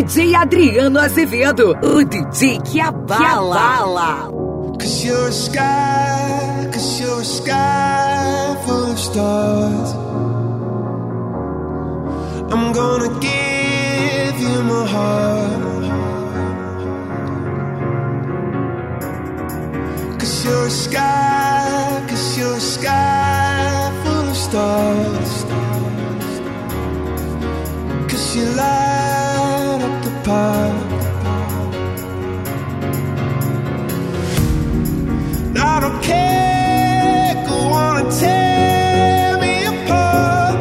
DJ Adriano Azevedo, o DJ que abala. 'Cause you're a sky full of stars. I'm gonna give you my heart. 'Cause you're a sky full of stars. 'Cause you light up the park. I don't care, go on and tear me apart.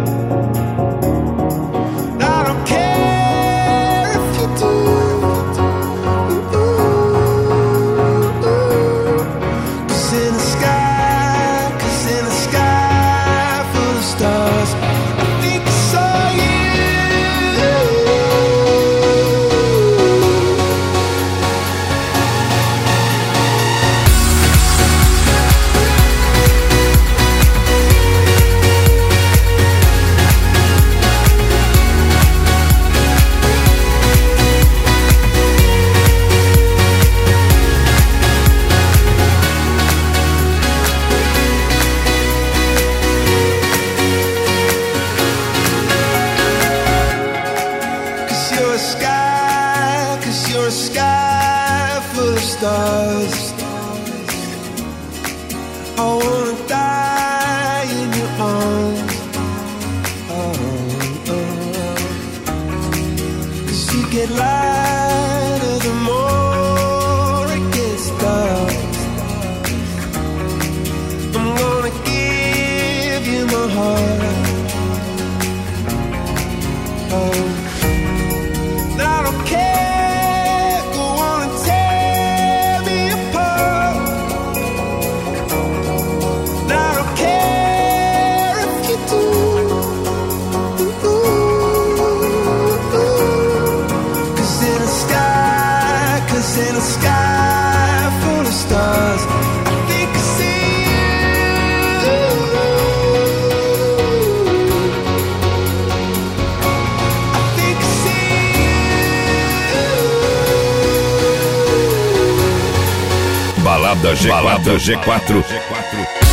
I don't care if you do. 'Cause in the sky full of stars, I think I saw you. You're a sky full of stars. I wanna die in your arms. Oh. 'Cause you get lighter the more it gets dark. I'm gonna give you my heart. Oh. I don't care, go on and tear me apart. I don't care if you do. 'Cause in a sky full of stars, I think I see you. I think I see you. Balada G4.